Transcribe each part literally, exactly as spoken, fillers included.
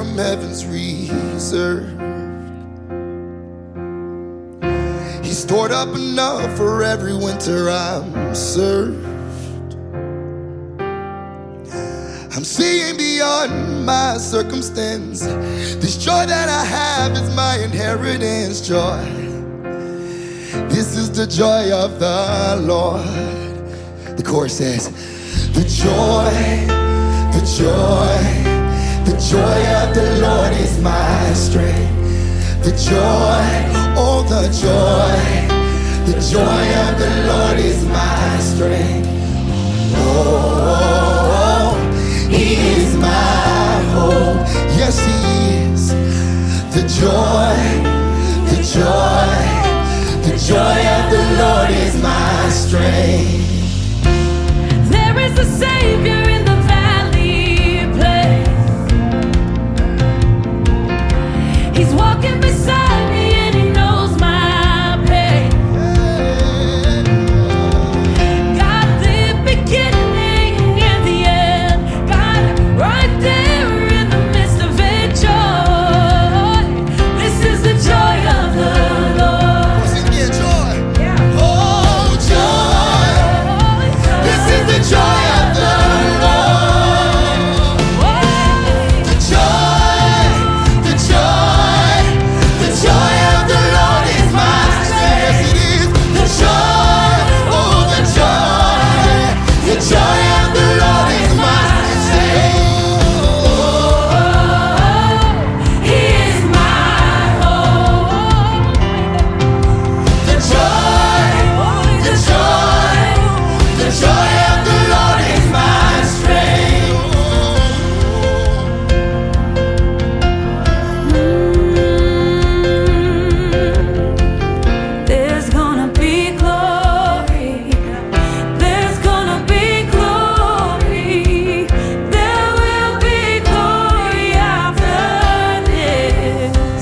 from heaven's reserve. He stored up enough for every winter I'm served. I'm seeing beyond my circumstance. This joy that I have is my inheritance joy. This is the joy of the Lord. The chorus says, the joy, the joy, the joy of the Lord is my strength. The joy, oh the joy, the joy of the Lord is my strength. Oh, He is my hope. Yes, He is. The joy, the joy, the joy of the Lord is my strength. There is a Savior in the valley place. He's walking beside me and He knows my pain. God, the beginning and the end. God, right there in the midst of it, joy. This is the joy of the Lord. Sing again, joy. Oh, joy. This is the joy of the Lord. The joy, the joy, the joy of the Lord is my strength. Yes, it is. The joy, oh, the joy, the joy of the Lord is my strength. He is my hope. The joy, the joy, the joy of the Lord is my strength. There's gonna be glory. There's gonna be glory. There will be glory after this.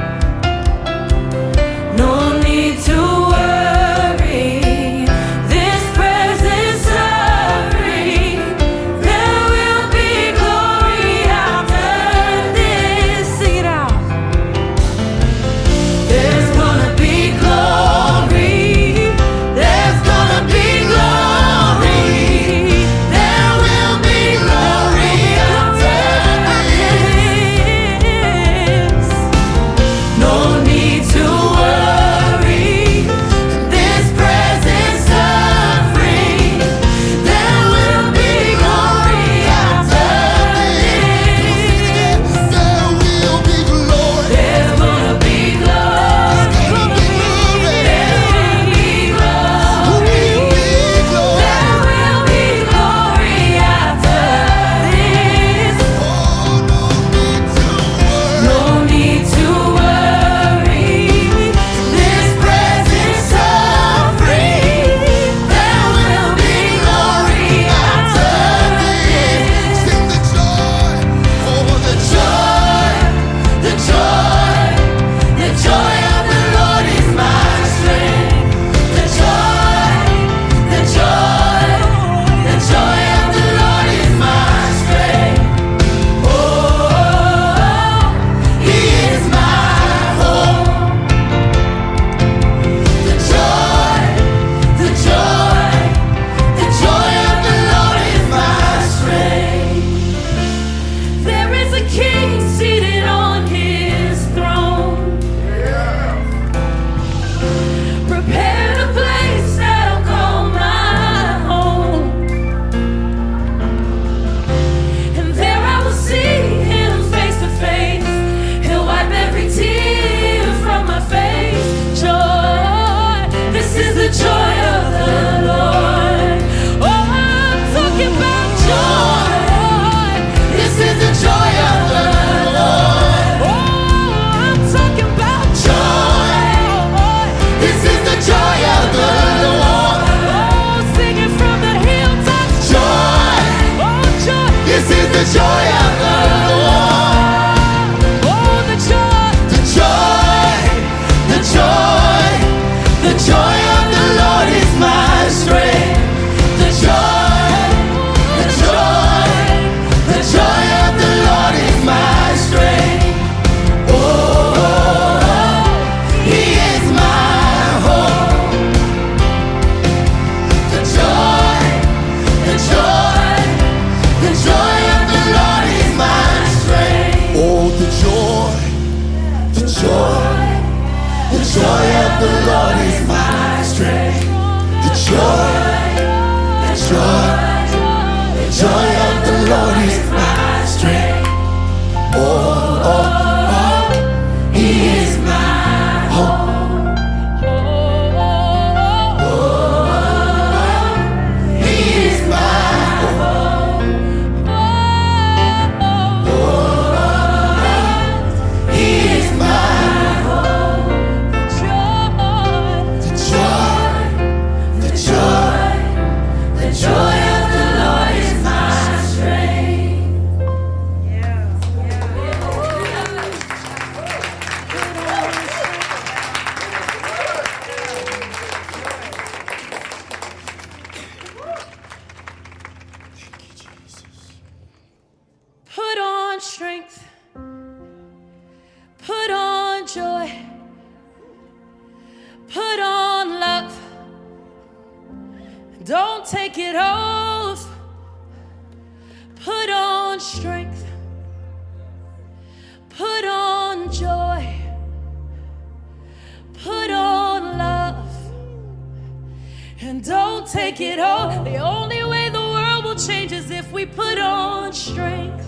No need to worry. This present suffering. There will be glory after this. Sing it out. There's gonna be glory. There's gonna be glory. There will be glory after this. No need to worry. This present suffering. There will be glory after this. There will be glory. There's gonna be glory. There will be glory. There will be glory. There will be glory. There will be glory after this. Oh, no need to worry. No need to worry. This present suffering. There will be glory after this. Sing the joy, oh the joy, the joy, the joy of the Lord is my strength. The joy, the joy, the joy of the Lord is my strength. Oh, He is my hope. The joy, the joy, the joy of the Lord is my strength. There is a king seated on his throne. Prepared a place that'll call my home. And there I will see Him face to face. He'll wipe every tear from my face. Joy, this is the joy of the Lord. Oh, I'm talking about joy. This is the joy of the Lord. Oh, I'm talking about Joy. This is the joy of the Lord. Oh, singing from the hilltops. Joy. Oh, joy. This is the joy of the Lord. Oh, the joy. The joy, the joy, the joy of the Lord is my strength. The joy, the joy, the joy of the Lord is my strength. joy, the joy of the Lord is my strength. Oh, oh, oh, He is my hope. Oh, He is my hope. Oh, He is my hope. The joy, the joy, the joy of the Lord is my strength. Put on strength. Put on joy. Put on love. Don't take it off. Put on strength. Put on joy. Put on love. And don't take it off. The only way the world will change is if we put on strength.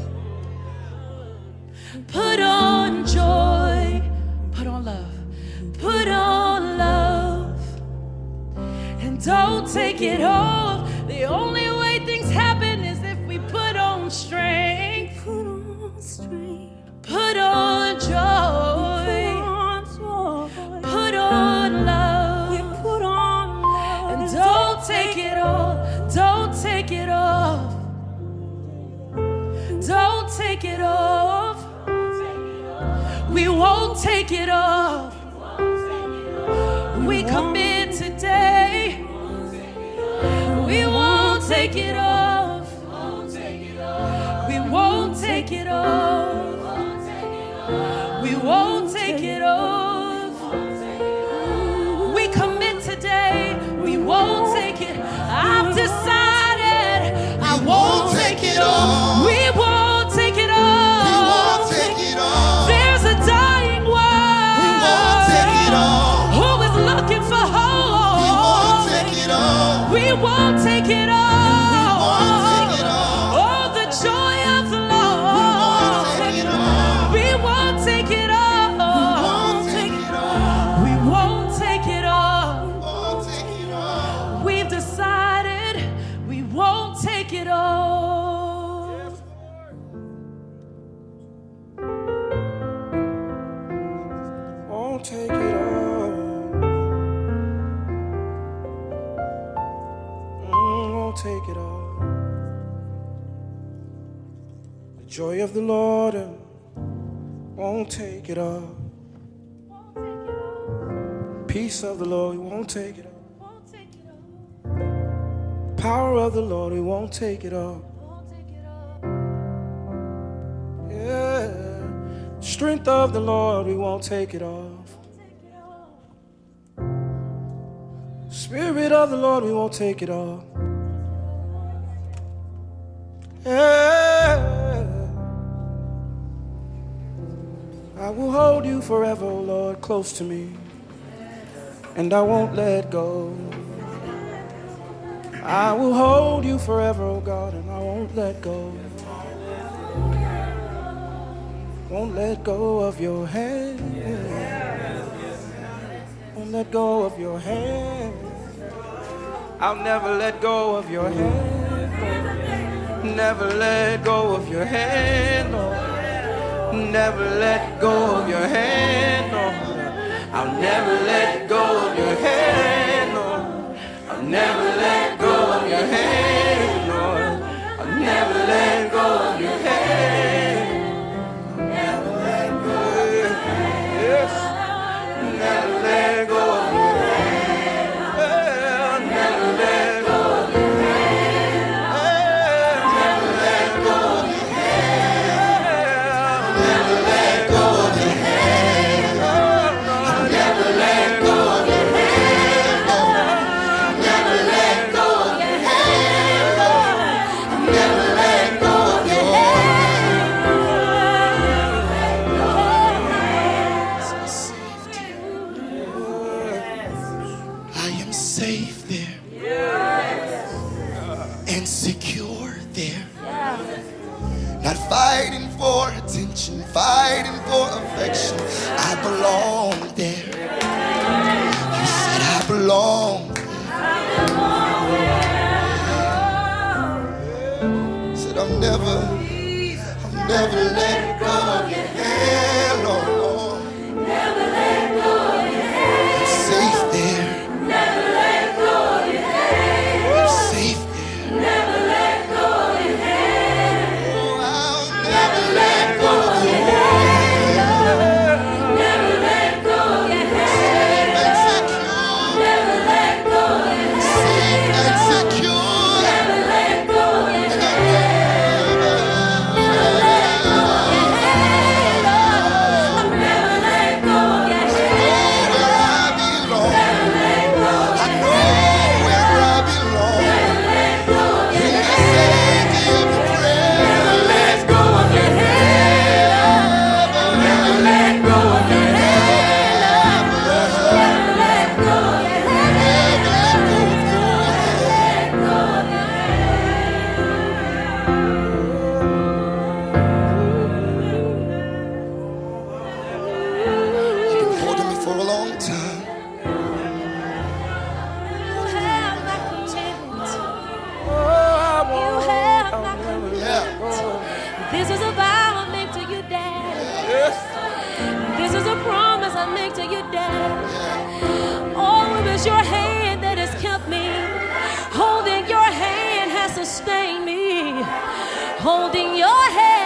Put on joy. Put on love. Put on love. And don't take it off. The only way things happen is if we put on strength. Put on strength. Put on joy. Put on love. We put on love. And don't take it off. Don't take it off. Don't take it off. We won't take it off. We commit today. We won't take it off. We won't take it off. We won't take it off. We commit today. We won't take it. I've decided I won't take it off. We won't take it off. We won't take it off. There's a dying world. We won't take it off. Who is looking for hope? We won't take it off. We won't take it off. We won't take it off. Oh, the joy of the Lord. We won't take it off. We won't take it off. We won't take it off. We won't take it off. Won't take it off. We've decided we won't take it off. Won't take it all. Mm, won't take it all. The joy of the Lord uh, won't take it all. Peace of the Lord, we won't take it all. Won't take it off. Power of the Lord, we won't take it all. Won't take it off. Yeah. Strength of the Lord, we won't take it off. Won't take it off. Spirit of the Lord, we won't take it off. Yeah. I will hold you forever, oh Lord, close to me, and I won't let go. I will hold you forever, oh God, and I won't let go. Won't let go of your hand. Won't let go of your hand. I'll never let go of your hand. Never let go of your hand. No. Never let go of your hand. No. I'll never let go of your hand. No. I'll never let go of your hand. No. I'll never let go of your hand. Yes. Never let go of your hand. Never let go of your hand. Never let go of your hand. Never let go of your hand. Never let go of your hand. Never let go of your hand. Never let go of your hand. fighting for attention, fighting for affection. I belong there. You said I belong there. Said I'm never, I'm never let go of your hand, Lord. Never let go of your hand. I'm safe there. Never let go of your hand. I'm safe there. Never let go of your hand. Oh, I'll never let go of your hand. Never let go of your hand. Safe and secure. Never let go of your hand. Safe and secure. Never let go of your hand. Never let go of your hand. I'll never let go of your hand. Where I belong. Never let go of I your know hand. where I belong. Never let go of your In the hand. safety of your presence. Never let go of your hand. Never let go of your hand. Never let go of your hand. Never let go of your hand. Let go of your You've been holding me for a long time. You have my content. Oh, I You won't. have I'll my never Yeah. let go. This is a vow I make to you, Daddy. Yes. This is a promise I make to you, Daddy. Oh, it was your hand that has kept me. Holding your hand has sustained me. Holding your hand.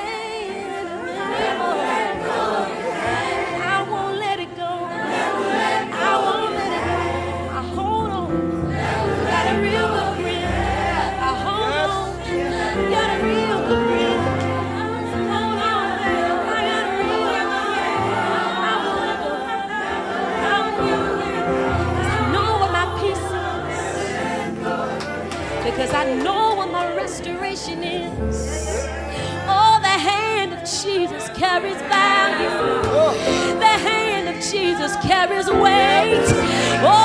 I won't let it go. I won't let it go. I hold on. Got a real good grip. I hold on. Got a real good grip. Hold on. I got a real good grip. I won't let go. I won't let go. 'Cause I know what my peace is. Because I know what my restoration is. Oh, the hand of Jesus carries value. The hand of Jesus carries weight. Oh,